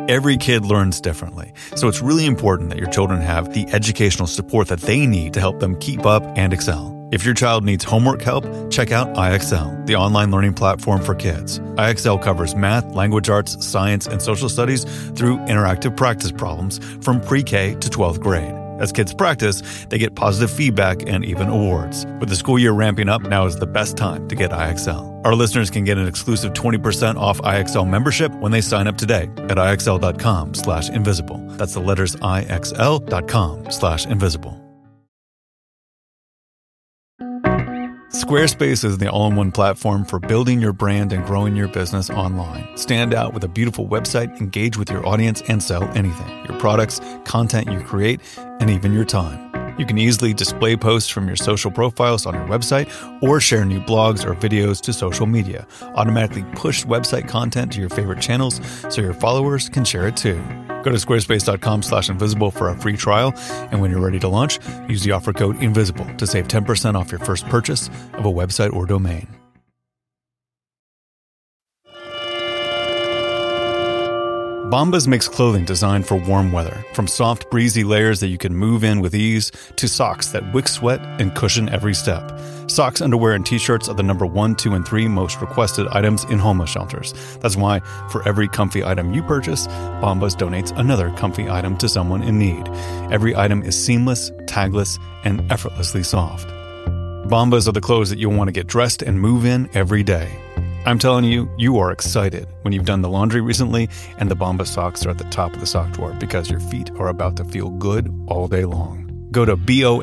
Every kid learns differently, so it's really important that your children have the educational support that they need to help them keep up and excel. If your child needs homework help, check out IXL, the online learning platform for kids. IXL covers math, language arts, science, and social studies through interactive practice problems from pre-K to 12th grade. As kids practice, they get positive feedback and even awards. With the school year ramping up, now is the best time to get IXL. Our listeners can get an exclusive 20% off IXL membership when they sign up today at IXL.com/invisible. That's the letters IXL.com/invisible. Squarespace is the all-in-one platform for building your brand and growing your business online. Stand out with a beautiful website, engage with your audience, and sell anything. Your products, content you create, and even your time. You can easily display posts from your social profiles on your website or share new blogs or videos to social media. Automatically push website content to your favorite channels so your followers can share it too. Go to squarespace.com/invisible for a free trial, and when you're ready to launch, use the offer code INVISIBLE to save 10% off your first purchase of a website or domain. Bombas makes clothing designed for warm weather, from soft, breezy layers that you can move in with ease to socks that wick sweat and cushion every step. Socks, underwear, and t-shirts are the number 1, 2, and 3 most requested items in homeless shelters. That's why for every comfy item you purchase, Bombas donates another comfy item to someone in need. Every item is seamless, tagless, and effortlessly soft. Bombas are the clothes that you'll want to get dressed and move in every day. I'm telling you, you are excited when you've done the laundry recently and the Bombas socks are at the top of the sock drawer because your feet are about to feel good all day long. Go to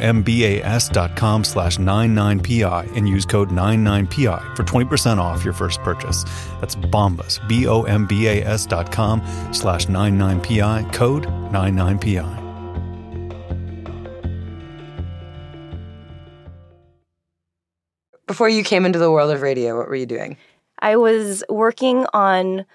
bombas.com/99pi and use code 99pi for 20% off your first purchase. That's Bombas, bombas.com/99pi, code 99pi. Before you came into the world of radio, what were you doing? I was working on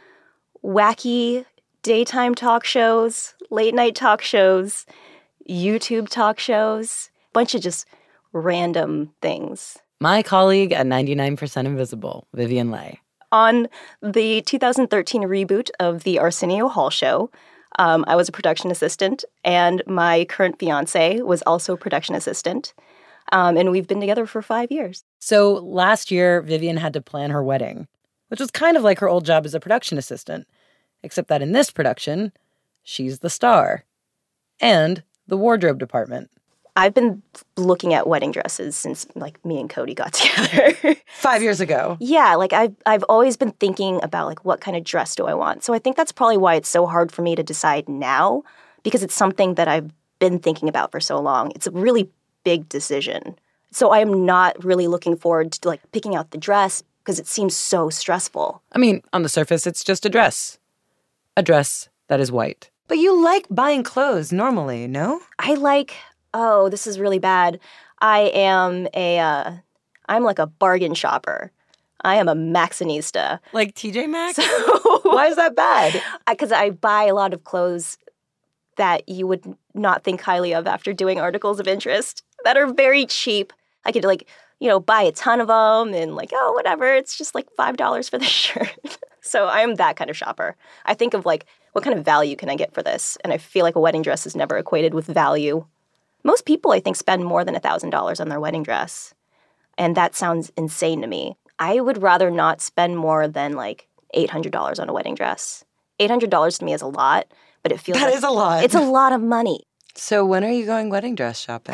wacky daytime talk shows, late night talk shows, YouTube talk shows, a bunch of just random things. My colleague at 99% Invisible, Vivian Leigh. On the 2013 reboot of the Arsenio Hall show, I was a production assistant, and my current fiancé was also a production assistant. And we've been together for 5 years. So last year, Vivian had to plan her wedding, which was kind of like her old job as a production assistant, except that in this production, she's the star and the wardrobe department. I've been looking at wedding dresses since, me and Cody got together. 5 years ago. Yeah, I've always been thinking about, what kind of dress do I want? So I think that's probably why it's so hard for me to decide now, because it's something that I've been thinking about for so long. It's a really big decision. So I am not really looking forward to, picking out the dress because it seems so stressful. I mean, on the surface, it's just a dress. A dress that is white. But you like buying clothes normally, no? This is really bad. I'm like a bargain shopper. I am a Maxxinista. Like TJ Maxx? So, why is that bad? Because I buy a lot of clothes that you would not think highly of after doing articles of interest that are very cheap. I could buy a ton of them and whatever. It's just $5 for the shirt. So I am that kind of shopper. I think of what kind of value can I get for this? And I feel like a wedding dress is never equated with value. Most people, I think, spend more than $1,000 on their wedding dress. And that sounds insane to me. I would rather not spend more than $800 on a wedding dress. $800 to me is a lot, but it feels that is a lot. It's a lot of money. So when are you going wedding dress shopping?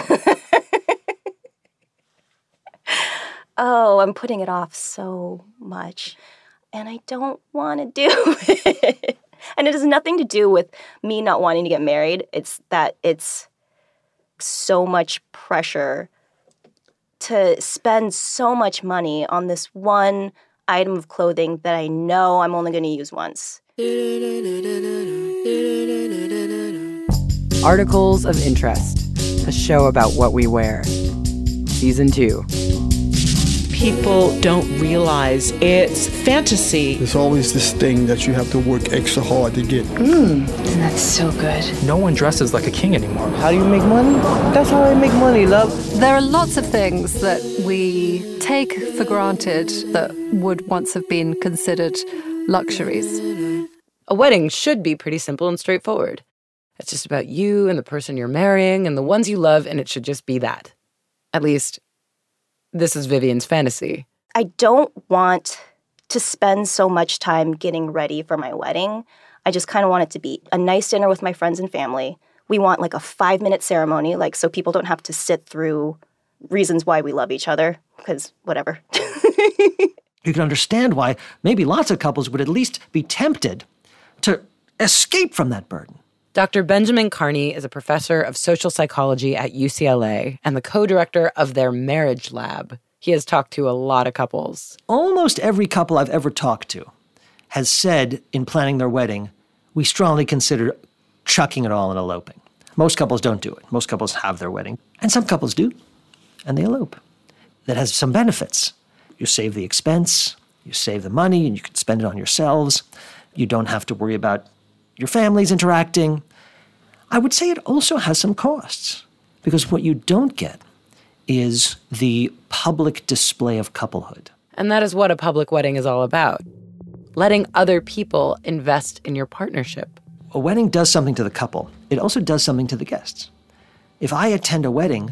Oh, I'm putting it off so much. And I don't want to do it. And it has nothing to do with me not wanting to get married. It's that it's so much pressure to spend so much money on this one item of clothing that I know I'm only going to use once. Articles of Interest, a show about what we wear. Season 2. People don't realize it's fantasy. There's always this thing that you have to work extra hard to get. And that's so good. No one dresses like a king anymore. How do you make money? That's how I make money, love. There are lots of things that we take for granted that would once have been considered luxuries. A wedding should be pretty simple and straightforward. It's just about you and the person you're marrying and the ones you love, and it should just be that. At least, this is Vivian's fantasy. I don't want to spend so much time getting ready for my wedding. I just kind of want it to be a nice dinner with my friends and family. We want like a 5-minute ceremony, like so people don't have to sit through reasons why we love each other, because whatever. You can understand why maybe lots of couples would at least be tempted to escape from that burden. Dr. Benjamin Carney is a professor of social psychology at UCLA and the co-director of their marriage lab. He has talked to a lot of couples. Almost every couple I've ever talked to has said in planning their wedding, we strongly consider chucking it all and eloping. Most couples don't do it. Most couples have their wedding. And some couples do, and they elope. That has some benefits. You save the expense, you save the money, and you can spend it on yourselves. You don't have to worry about your families interacting. I would say it also has some costs, because what you don't get is the public display of couplehood. And that is what a public wedding is all about. Letting other people invest in your partnership. A wedding does something to the couple. It also does something to the guests. If I attend a wedding,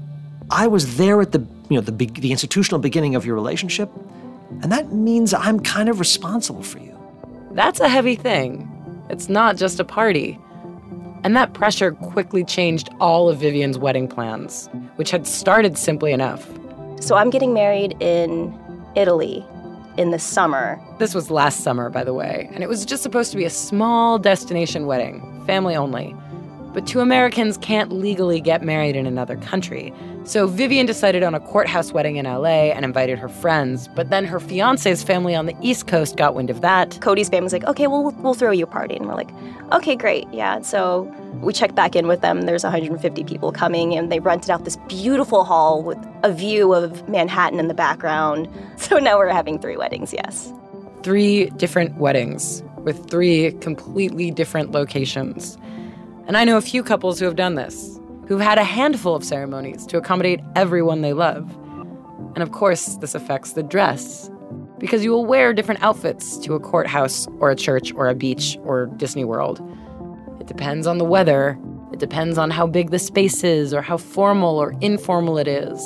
I was there at the institutional beginning of your relationship, and that means I'm kind of responsible for you. That's a heavy thing. It's not just a party. And that pressure quickly changed all of Vivian's wedding plans, which had started simply enough. So I'm getting married in Italy in the summer. This was last summer, by the way, and it was just supposed to be a small destination wedding, family only. But 2 Americans can't legally get married in another country. So Vivian decided on a courthouse wedding in LA and invited her friends. But then her fiance's family on the East Coast got wind of that. Cody's family was like, okay, well, we'll throw you a party. And we're like, okay, great, yeah. And so we checked back in with them. There's 150 people coming, and they rented out this beautiful hall with a view of Manhattan in the background. So now we're having 3 weddings, yes. 3 different weddings with 3 completely different locations. And I know a few couples who have done this, who've had a handful of ceremonies to accommodate everyone they love. And of course, this affects the dress, because you will wear different outfits to a courthouse or a church or a beach or Disney World. It depends on the weather. It depends on how big the space is or how formal or informal it is.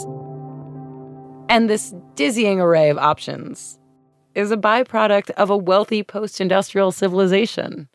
And this dizzying array of options is a byproduct of a wealthy post-industrial civilization.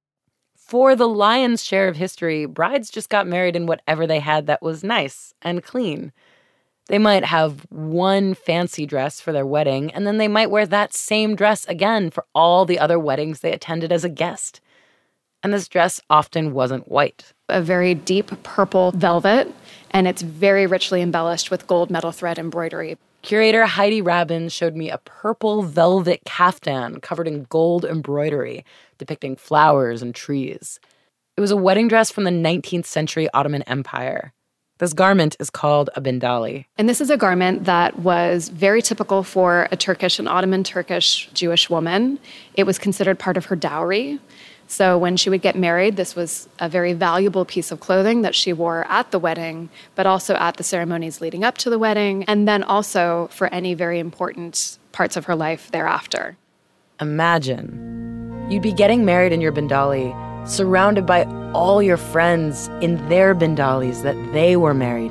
For the lion's share of history, brides just got married in whatever they had that was nice and clean. They might have one fancy dress for their wedding, and then they might wear that same dress again for all the other weddings they attended as a guest. And this dress often wasn't white. A very deep purple velvet, and it's very richly embellished with gold metal thread embroidery. Curator Heidi Rabin showed me a purple velvet caftan covered in gold embroidery, depicting flowers and trees. It was a wedding dress from the 19th century Ottoman Empire. This garment is called a bindali. And this is a garment that was very typical for an Ottoman Turkish Jewish woman. It was considered part of her dowry. So when she would get married, this was a very valuable piece of clothing that she wore at the wedding, but also at the ceremonies leading up to the wedding, and then also for any very important parts of her life thereafter. Imagine, you'd be getting married in your bindali, surrounded by all your friends in their bindalis that they were married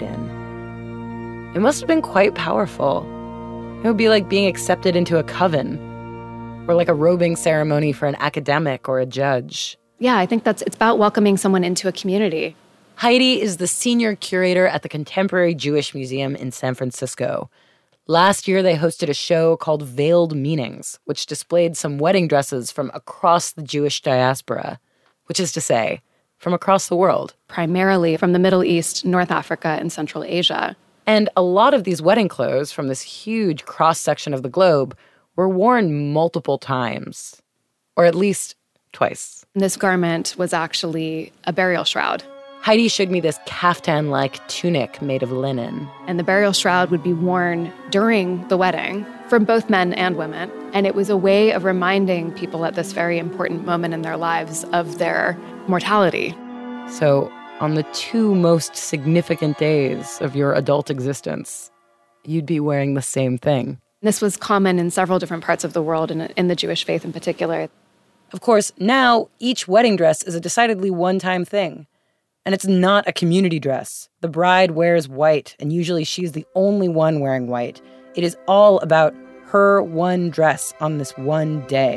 in. It must have been quite powerful. It would be like being accepted into a coven, or like a robing ceremony for an academic or a judge. Yeah, I think it's about welcoming someone into a community. Heidi is the senior curator at the Contemporary Jewish Museum in San Francisco. Last year, they hosted a show called Veiled Meanings, which displayed some wedding dresses from across the Jewish diaspora, which is to say, from across the world. Primarily from the Middle East, North Africa, and Central Asia. And a lot of these wedding clothes from this huge cross-section of the globe were worn multiple times, or at least twice. This garment was actually a burial shroud. Heidi showed me this caftan-like tunic made of linen. And the burial shroud would be worn during the wedding from both men and women. And it was a way of reminding people at this very important moment in their lives of their mortality. So on the 2 most significant days of your adult existence, you'd be wearing the same thing. This was common in several different parts of the world, and in the Jewish faith in particular. Of course, now each wedding dress is a decidedly one-time thing. And it's not a community dress. The bride wears white, and usually she's the only one wearing white. It is all about her one dress on this one day.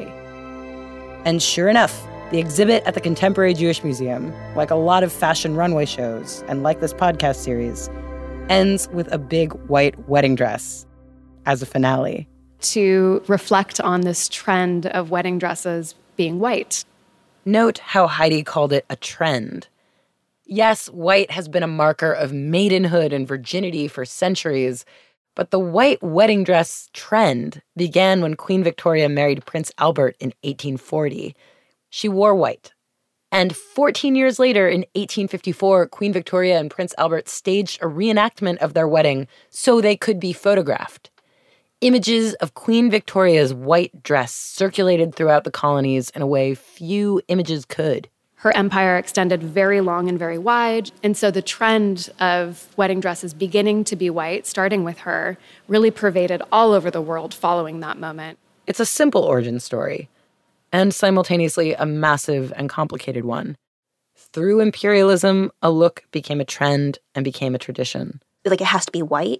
And sure enough, the exhibit at the Contemporary Jewish Museum, like a lot of fashion runway shows, and like this podcast series, ends with a big white wedding dress as a finale. To reflect on this trend of wedding dresses being white. Note how Heidi called it a trend. Yes, white has been a marker of maidenhood and virginity for centuries, but the white wedding dress trend began when Queen Victoria married Prince Albert in 1840. She wore white. And 14 years later, in 1854, Queen Victoria and Prince Albert staged a reenactment of their wedding so they could be photographed. Images of Queen Victoria's white dress circulated throughout the colonies in a way few images could. Her empire extended very long and very wide, and so the trend of wedding dresses beginning to be white, starting with her, really pervaded all over the world following that moment. It's a simple origin story, and simultaneously a massive and complicated one. Through imperialism, a look became a trend and became a tradition. Like, it has to be white?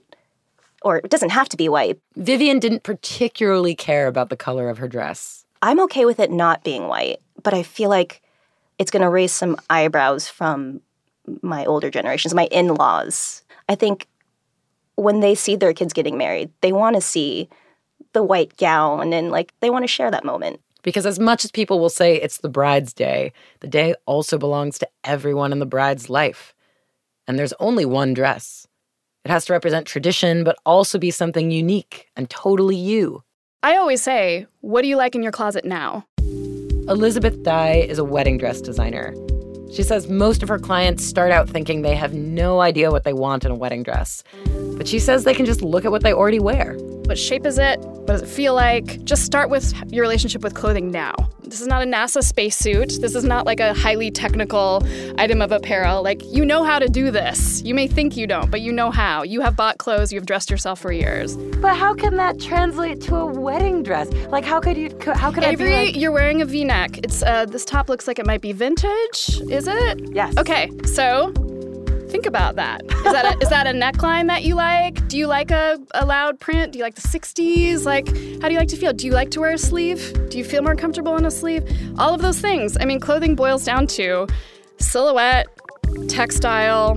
Or it doesn't have to be white. Vivian didn't particularly care about the color of her dress. I'm okay with it not being white, but I feel like it's going to raise some eyebrows from my older generations, my in-laws. I think when they see their kids getting married, they want to see the white gown and, like, they want to share that moment. Because as much as people will say it's the bride's day, the day also belongs to everyone in the bride's life. And there's only one dress. It has to represent tradition, but also be something unique and totally you. I always say, what do you like in your closet now? Elizabeth Dye is a wedding dress designer. She says most of her clients start out thinking they have no idea what they want in a wedding dress. But she says they can just look at what they already wear. What shape is it? What does it feel like? Just start with your relationship with clothing now. This is not a NASA spacesuit. This is not like a highly technical item of apparel. Like, you know how to do this. You may think you don't, but you know how. You have bought clothes. You've dressed yourself for years. But how can that translate to a wedding dress? Like, how could I be like... you're wearing a V-neck. It's this top looks like it might be vintage. Is it? Yes. Okay, so think about that. Is that a neckline that you like? Do you like a loud print? Do you like the 60s? Like, how do you like to feel? Do you like to wear a sleeve? Do you feel more comfortable in a sleeve? All of those things. I mean, clothing boils down to silhouette, textile,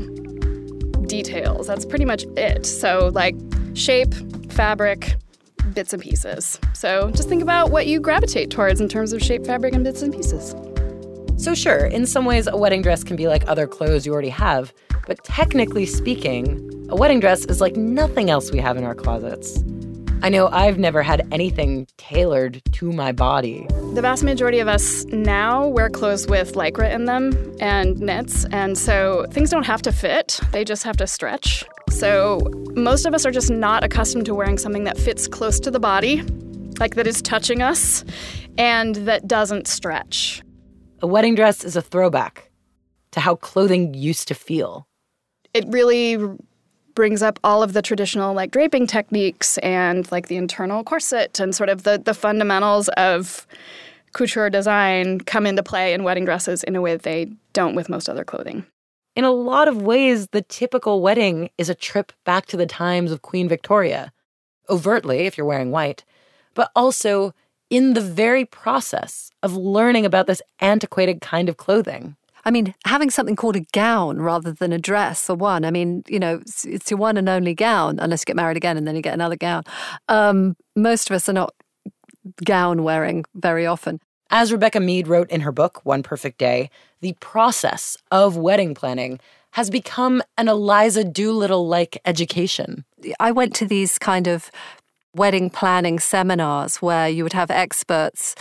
details. That's pretty much it. So, like, shape, fabric, bits and pieces. So just think about what you gravitate towards in terms of shape, fabric, and bits and pieces. So sure, in some ways, a wedding dress can be like other clothes you already have. But technically speaking, a wedding dress is like nothing else we have in our closets. I know I've never had anything tailored to my body. The vast majority of us now wear clothes with Lycra in them and knits, and so things don't have to fit, they just have to stretch. So most of us are just not accustomed to wearing something that fits close to the body, like that is touching us, and that doesn't stretch. A wedding dress is a throwback to how clothing used to feel. It really brings up all of the traditional, like, draping techniques and, like, the internal corset and sort of the fundamentals of couture design come into play in wedding dresses in a way that they don't with most other clothing. In a lot of ways, the typical wedding is a trip back to the times of Queen Victoria. Overtly, if you're wearing white, but also in the very process of learning about this antiquated kind of clothing. I mean, having something called a gown rather than a dress, for one. I mean, you know, it's your one and only gown, unless you get married again and then you get another gown. Most of us are not gown wearing very often. As Rebecca Mead wrote in her book, One Perfect Day, the process of wedding planning has become an Eliza Doolittle-like education. I went to these kind of wedding planning seminars where you would have experts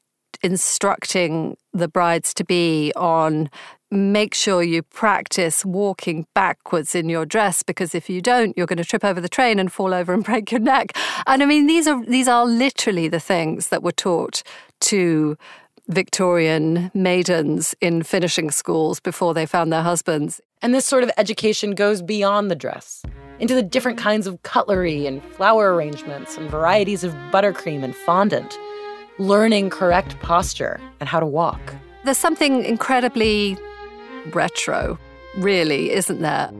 instructing the brides-to-be on make sure you practice walking backwards in your dress, because if you don't, you're going to trip over the train and fall over and break your neck. And I mean, these are literally the things that were taught to Victorian maidens in finishing schools before they found their husbands. And this sort of education goes beyond the dress, into the different kinds of cutlery and flower arrangements and varieties of buttercream and fondant. learning correct posture and how to walk. There's something incredibly retro, really, isn't there?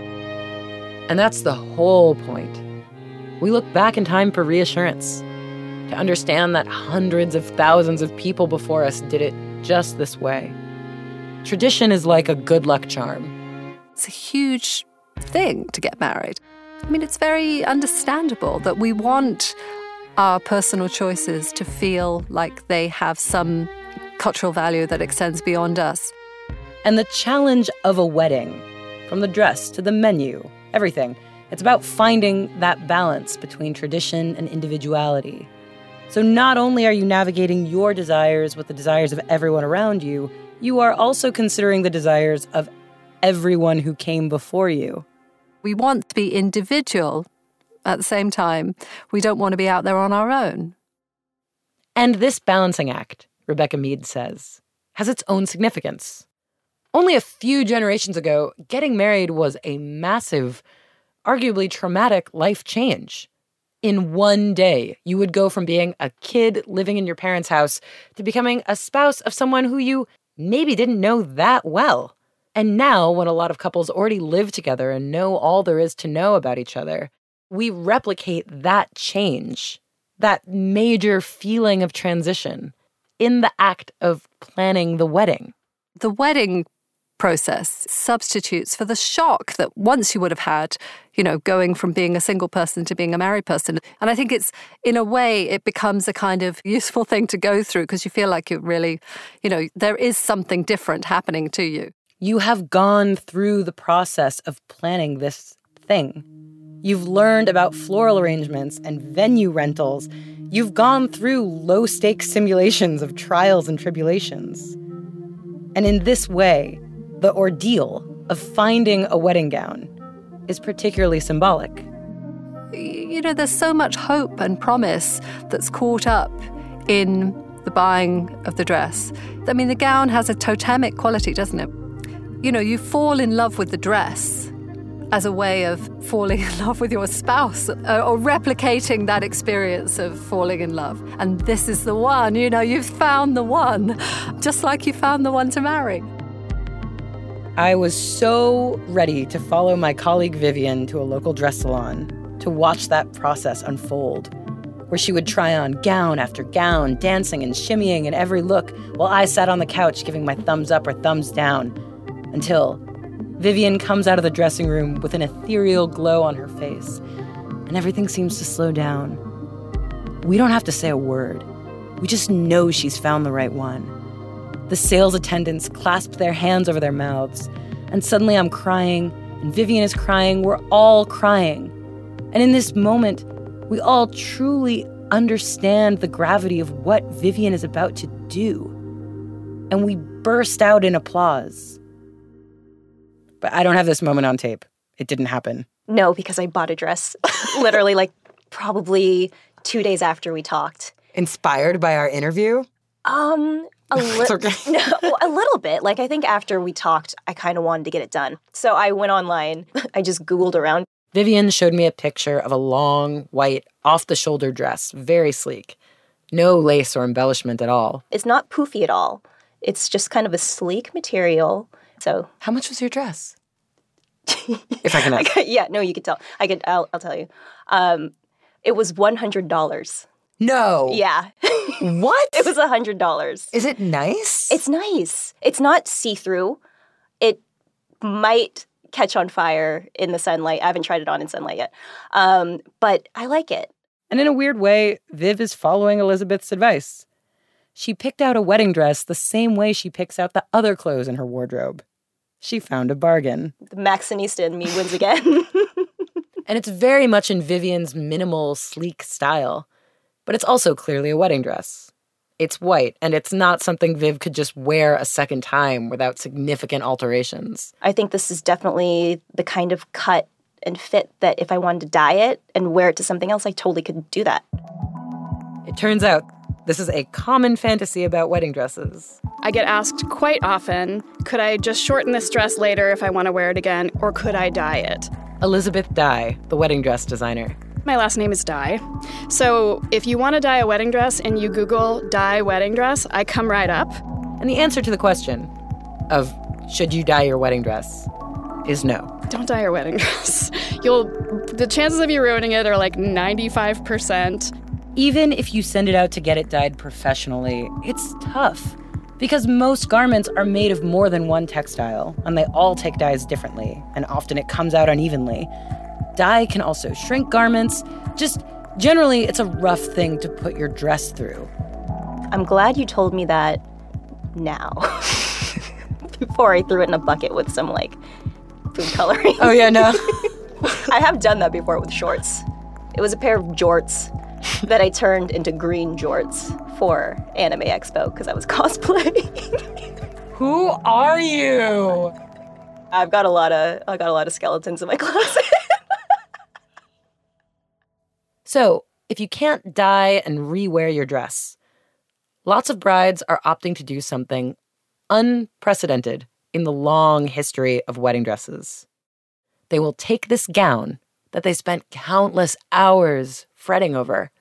And that's the whole point. We look back in time for reassurance, to understand that hundreds of thousands of people before us did it just this way. Tradition is like a good luck charm. It's a huge thing to get married. I mean, it's very understandable that we want our personal choices to feel like they have some cultural value that extends beyond us. And the challenge of a wedding, from the dress to the menu, everything, it's about finding that balance between tradition and individuality. So not only are you navigating your desires with the desires of everyone around you, you are also considering the desires of everyone who came before you. We want to be individual. At the same time, we don't want to be out there on our own. And this balancing act, Rebecca Mead says, has its own significance. Only a few generations ago, getting married was a massive, arguably traumatic life change. In one day, you would go from being a kid living in your parents' house to becoming a spouse of someone who you maybe didn't know that well. And now, when a lot of couples already live together and know all there is to know about each other, we replicate that change, that major feeling of transition, in the act of planning the wedding. The wedding process substitutes for the shock that once you would have had, going from being a single person to being a married person. And I think it's, in a way, it becomes a kind of useful thing to go through because you feel like you really, there is something different happening to you. You have gone through the process of planning this thing. You've learned about floral arrangements and venue rentals. You've gone through low-stakes simulations of trials and tribulations. And in this way, the ordeal of finding a wedding gown is particularly symbolic. There's so much hope and promise that's caught up in the buying of the dress. I mean, the gown has a totemic quality, doesn't it? You fall in love with the dress as a way of falling in love with your spouse or replicating that experience of falling in love. And this is the one, you've found the one, just like you found the one to marry. I was so ready to follow my colleague Vivian to a local dress salon to watch that process unfold, where she would try on gown after gown, dancing and shimmying in every look, while I sat on the couch giving my thumbs up or thumbs down, until Vivian comes out of the dressing room with an ethereal glow on her face, and everything seems to slow down. We don't have to say a word. We just know she's found the right one. The sales attendants clasp their hands over their mouths, and suddenly I'm crying, and Vivian is crying, we're all crying. And in this moment, we all truly understand the gravity of what Vivian is about to do. And we burst out in applause. But I don't have this moment on tape. It didn't happen. No, because I bought a dress literally probably 2 days after we talked. Inspired by our interview? A little bit. I think after we talked, I kind of wanted to get it done. So I went online. I just Googled around. Vivian showed me a picture of a long, white, off-the-shoulder dress, very sleek. No lace or embellishment at all. It's not poofy at all. It's just kind of a sleek material. So, how much was your dress? If I can ask. Yeah, no, you could tell. I'll tell you. It was $100. No. Yeah. What? It was $100. Is it nice? It's nice. It's not see-through. It might catch on fire in the sunlight. I haven't tried it on in sunlight yet. But I like it. And in a weird way, Viv is following Elizabeth's advice. She picked out a wedding dress the same way she picks out the other clothes in her wardrobe. She found a bargain. The Maxinista in me wins again. And it's very much in Vivian's minimal, sleek style. But it's also clearly a wedding dress. It's white, and it's not something Viv could just wear a second time without significant alterations. I think this is definitely the kind of cut and fit that if I wanted to dye it and wear it to something else, I totally could do that. It turns out this is a common fantasy about wedding dresses. I get asked quite often, could I just shorten this dress later if I want to wear it again, or could I dye it? Elizabeth Dye, the wedding dress designer. My last name is Dye. So if you want to dye a wedding dress and you Google dye wedding dress, I come right up. And the answer to the question of should you dye your wedding dress is no. Don't dye your wedding dress. The chances of you ruining it are like 95%. Even if you send it out to get it dyed professionally, it's tough because most garments are made of more than one textile, and they all take dyes differently, and often it comes out unevenly. Dye can also shrink garments. Just generally, it's a rough thing to put your dress through. I'm glad you told me that now. Before I threw it in a bucket with some, food coloring. Oh, yeah, no. I have done that before with shorts. It was a pair of jorts that I turned into green jorts for Anime Expo because I was cosplaying. Who are you? I got a lot of skeletons in my closet. So, if you can't dye and rewear your dress, lots of brides are opting to do something unprecedented in the long history of wedding dresses. They will take this gown that they spent countless hours fretting over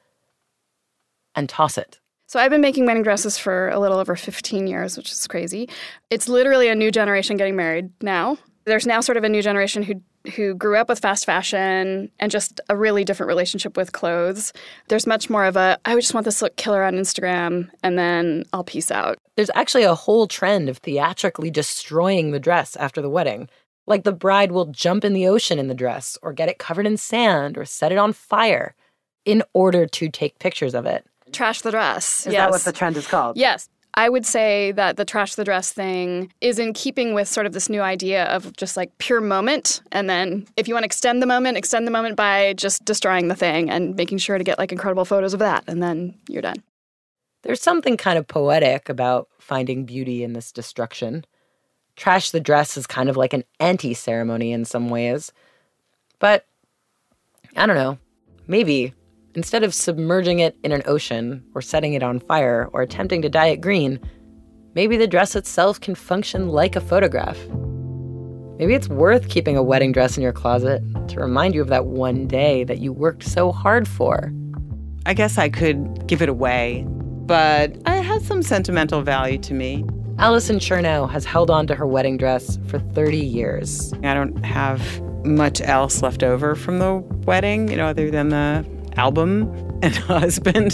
and toss it. So I've been making wedding dresses for a little over 15 years, which is crazy. It's literally a new generation getting married now. There's now sort of a new generation who grew up with fast fashion and just a really different relationship with clothes. There's much more of I just want this look killer on Instagram, and then I'll peace out. There's actually a whole trend of theatrically destroying the dress after the wedding. Like the bride will jump in the ocean in the dress or get it covered in sand or set it on fire in order to take pictures of it. Trash the dress. Is that what the trend is called? Yes. I would say that the trash the dress thing is in keeping with sort of this new idea of just pure moment. And then if you want to extend the moment by just destroying the thing and making sure to get incredible photos of that. And then you're done. There's something kind of poetic about finding beauty in this destruction. Trash the dress is kind of like an anti-ceremony in some ways. But, I don't know, maybe instead of submerging it in an ocean or setting it on fire or attempting to dye it green, maybe the dress itself can function like a photograph. Maybe it's worth keeping a wedding dress in your closet to remind you of that one day that you worked so hard for. I guess I could give it away, but it has some sentimental value to me. Allison Chernow has held on to her wedding dress for 30 years. I don't have much else left over from the wedding, other than the album and husband.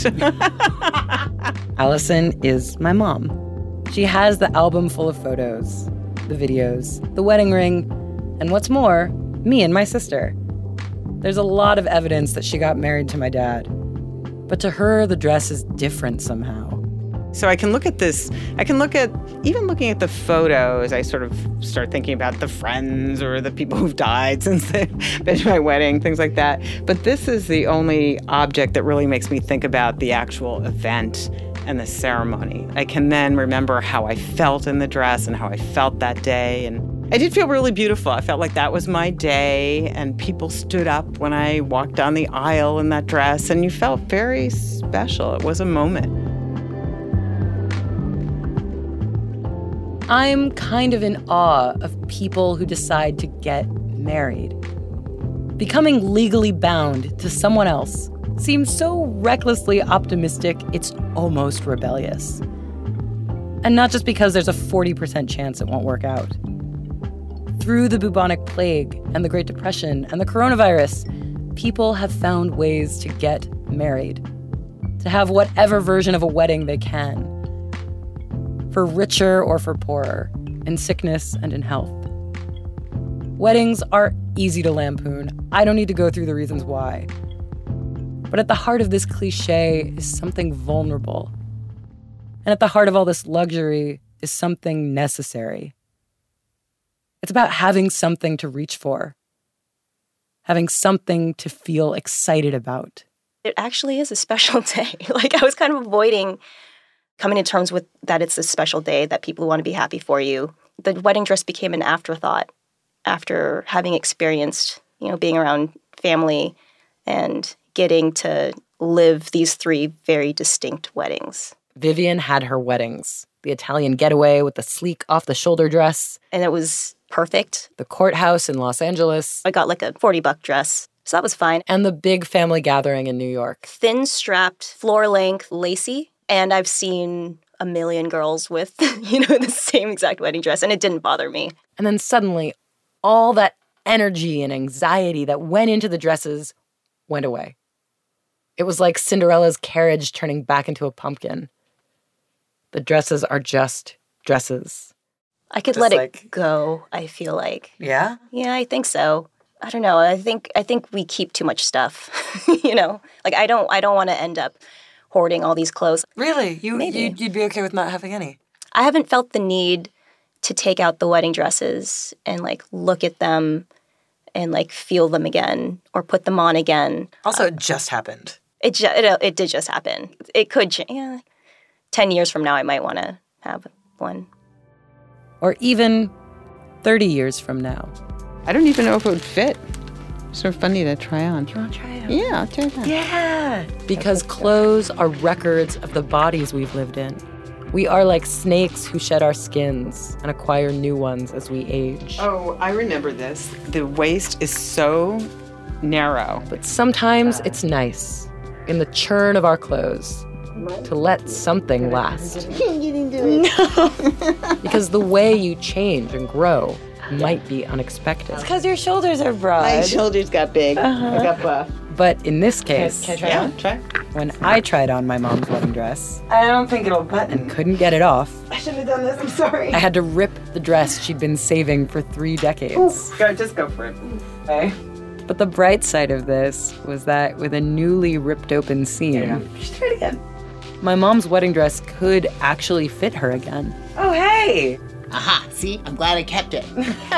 Allison is my mom. She has the album full of photos, the videos, the wedding ring, and what's more, me and my sister. There's a lot of evidence that she got married to my dad. But to her, the dress is different somehow. So I can look at this, even looking at the photos, I sort of start thinking about the friends or the people who've died since they've been to my wedding, things like that. But this is the only object that really makes me think about the actual event and the ceremony. I can then remember how I felt in the dress and how I felt that day. And I did feel really beautiful. I felt like that was my day, and people stood up when I walked down the aisle in that dress, and you felt very special. It was a moment. I'm kind of in awe of people who decide to get married. Becoming legally bound to someone else seems so recklessly optimistic, it's almost rebellious. And not just because there's a 40% chance it won't work out. Through the bubonic plague and the Great Depression and the coronavirus, people have found ways to get married, to have whatever version of a wedding they can. For richer or for poorer, in sickness and in health. Weddings are easy to lampoon. I don't need to go through the reasons why. But at the heart of this cliche is something vulnerable. And at the heart of all this luxury is something necessary. It's about having something to reach for. Having something to feel excited about. It actually is a special day. I was kind of avoiding coming to terms with that it's a special day, that people want to be happy for you. The wedding dress became an afterthought after having experienced, being around family and getting to live these 3 very distinct weddings. Vivian had her weddings. The Italian getaway with the sleek off-the-shoulder dress. And it was perfect. The courthouse in Los Angeles. I got a $40 dress. So that was fine. And the big family gathering in New York. Thin strapped, floor length, lacy. And I've seen a million girls with, the same exact wedding dress, and it didn't bother me. And then suddenly, all that energy and anxiety that went into the dresses went away. It was like Cinderella's carriage turning back into a pumpkin. The dresses are just dresses. I could let it go, I feel like. Yeah? Yeah, I think so. I don't know. I think we keep too much stuff, Like, I don't want to end up hoarding all these clothes. Really? You'd be okay with not having any? I haven't felt the need to take out the wedding dresses and, like, look at them and, like, feel them again or put them on again. Also, it just happened. It did just happen. It could change. Yeah. 10 years from now, I might want to have one. Or even 30 years from now. I don't even know if it would fit. It's sort of funny to try on. Do you want to try it on? Yeah, I'll try it on. Yeah! Because clothes are records of the bodies we've lived in. We are like snakes who shed our skins and acquire new ones as we age. Oh, I remember this. The waist is so narrow. But sometimes it's nice, in the churn of our clothes, to let something last. You didn't do it. No. Because the way you change and grow might be unexpected. It's because your shoulders are broad. My shoulders got big. I got buff. But in this case, Can I try on? Try. When I tried on my mom's wedding dress, I don't think it'll button. and couldn't get it off, I shouldn't have done this. I'm sorry. I had to rip the dress she'd been saving for 3 decades. Just go for it. Okay. But the bright side of this was that with a newly ripped open seam, Just try it again. my mom's wedding dress could actually fit her again. Oh, hey. Aha, see? I'm glad I kept it.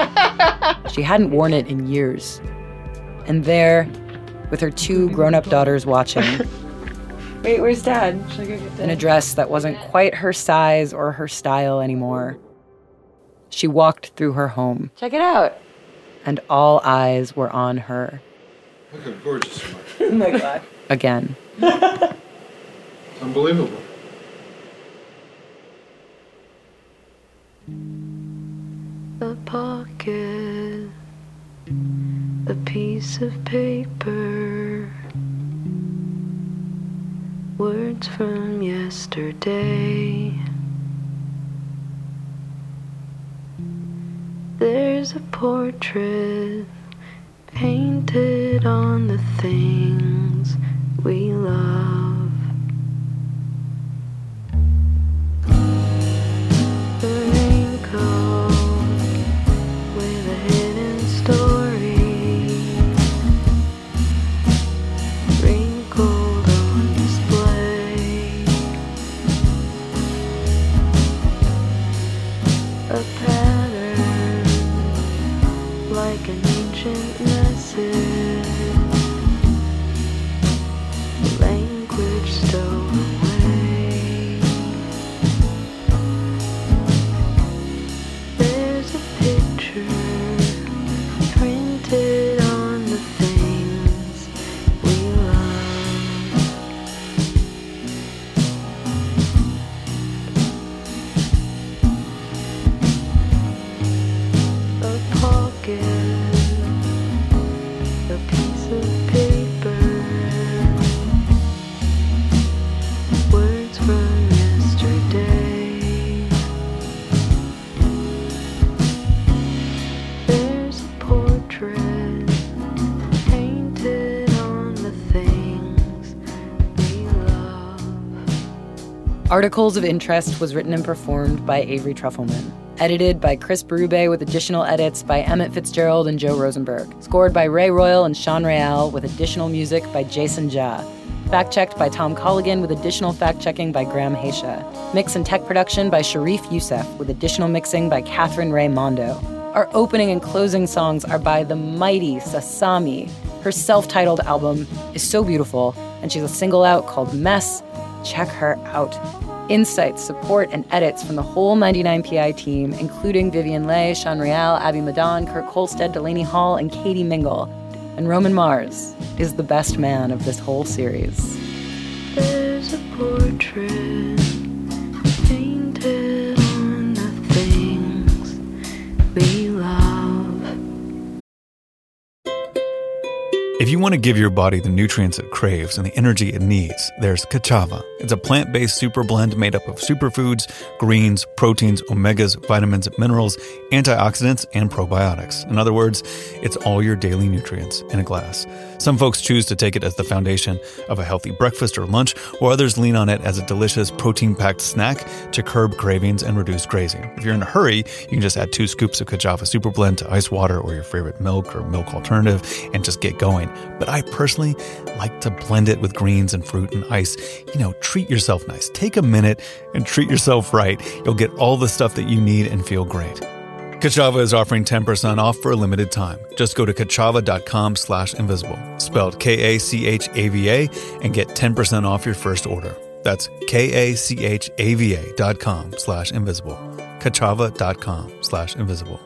She hadn't worn it in years. And there, with her 2 grown-up daughters watching, Wait, where's Dad? Should I go get Dad? in a dress that wasn't quite her size or her style anymore, she walked through her home. Check it out. And all eyes were on her. Look how gorgeous you Oh my God. Again. Unbelievable. A pocket, a piece of paper, words from yesterday. There's a portrait painted on the things we love. A raincoat with a hidden story, wrinkled on display. A pattern like an ancient message, language stowed away. There's a picture printed on the things we love. A pocket, a piece of paper, words from yesterday. There's a portrait painted on the things we love. Articles of Interest was written and performed by Avery Trufelman. Edited by Chris Berube with additional edits by Emmett Fitzgerald and Joe Rosenberg. Scored by Ray Royal and Sean Real with additional music by Jason Jha. Fact-checked by Tom Colligan with additional fact-checking by Graham Haysha. Mix and tech production by Sharif Youssef with additional mixing by Catherine Ray Mondo. Our opening and closing songs are by the mighty Sasami. Her self-titled album is so beautiful, and she's a single out called Mess. Check her out. Insights, support, and edits from the whole 99PI team, including Vivian Leigh, Sean Real, Abby Madan, Kirk Holstead, Delaney Hall, and Katie Mingle. And Roman Mars is the best man of this whole series. There's a portrait painted on the things we love. If you want to give your body the nutrients it craves and the energy it needs, there's Ka'Chava. It's a plant-based super blend made up of superfoods, greens, proteins, omegas, vitamins, minerals, antioxidants, and probiotics. In other words, it's all your daily nutrients in a glass. Some folks choose to take it as the foundation of a healthy breakfast or lunch, while others lean on it as a delicious protein-packed snack to curb cravings and reduce grazing. If you're in a hurry, you can just add 2 scoops of Ka'Chava super blend to ice water or your favorite milk or milk alternative and just get going. But I personally like to blend it with greens and fruit and ice. Treat yourself nice. Take a minute and treat yourself right. You'll get all the stuff that you need and feel great. Ka'Chava is offering 10% off for a limited time. Just go to kachava.com/invisible, spelled Kachava, and get 10% off your first order. That's kachava.com/invisible. Kachava.com/invisible.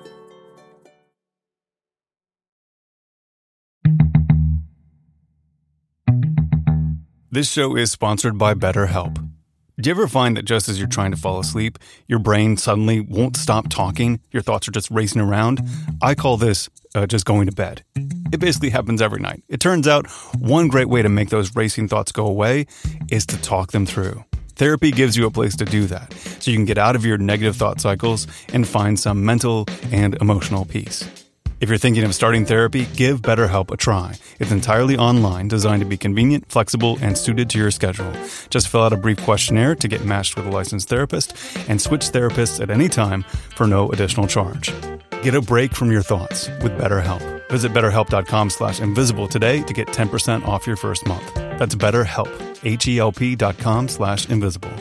This show is sponsored by BetterHelp. Do you ever find that just as you're trying to fall asleep, your brain suddenly won't stop talking? Your thoughts are just racing around? I call this just going to bed. It basically happens every night. It turns out one great way to make those racing thoughts go away is to talk them through. Therapy gives you a place to do that, so you can get out of your negative thought cycles and find some mental and emotional peace. If you're thinking of starting therapy, give BetterHelp a try. It's entirely online, designed to be convenient, flexible, and suited to your schedule. Just fill out a brief questionnaire to get matched with a licensed therapist and switch therapists at any time for no additional charge. Get a break from your thoughts with BetterHelp. Visit BetterHelp.com/invisible today to get 10% off your first month. That's BetterHelp, HELP.com/invisible.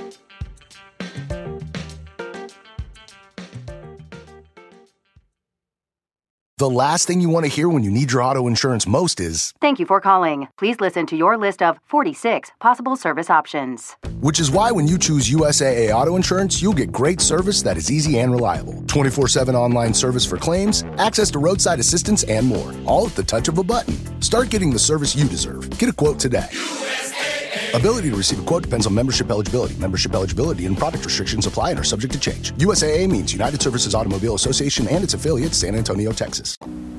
The last thing you want to hear when you need your auto insurance most is, "Thank you for calling. Please listen to your list of 46 possible service options." Which is why when you choose USAA Auto Insurance, you'll get great service that is easy and reliable. 24/7 online service for claims, access to roadside assistance, and more. All at the touch of a button. Start getting the service you deserve. Get a quote today. Ability to receive a quote depends on membership eligibility. Membership eligibility and product restrictions apply and are subject to change. USAA means United Services Automobile Association and its affiliate, San Antonio, Texas.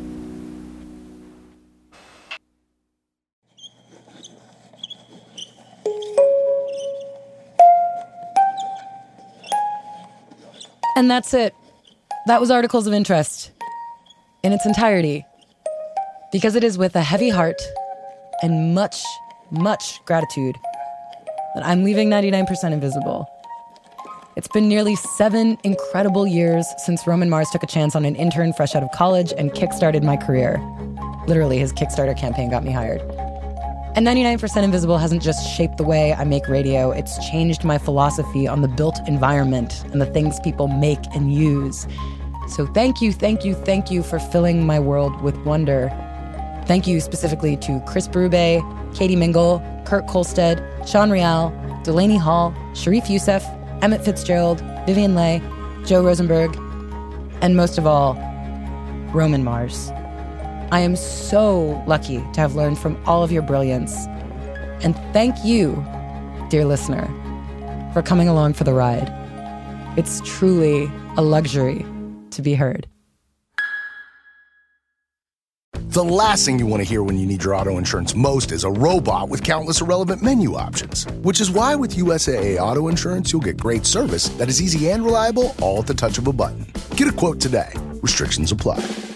And that's it. That was Articles of Interest in its entirety. Because it is with a heavy heart and much gratitude that I'm leaving 99% Invisible. It's been nearly 7 incredible years since Roman Mars took a chance on an intern fresh out of college and kickstarted my career. Literally, his Kickstarter campaign got me hired. And 99% Invisible hasn't just shaped the way I make radio, it's changed my philosophy on the built environment and the things people make and use. So thank you for filling my world with wonder. Thank you specifically to Chris Berube, Katie Mingle, Kurt Kolstad, Sean Real, Delaney Hall, Sharif Youssef, Emmett Fitzgerald, Vivian Leigh, Joe Rosenberg, and most of all, Roman Mars. I am so lucky to have learned from all of your brilliance. And thank you, dear listener, for coming along for the ride. It's truly a luxury to be heard. The last thing you want to hear when you need your auto insurance most is a robot with countless irrelevant menu options. Which is why with USAA Auto Insurance, you'll get great service that is easy and reliable, all at the touch of a button. Get a quote today. Restrictions apply.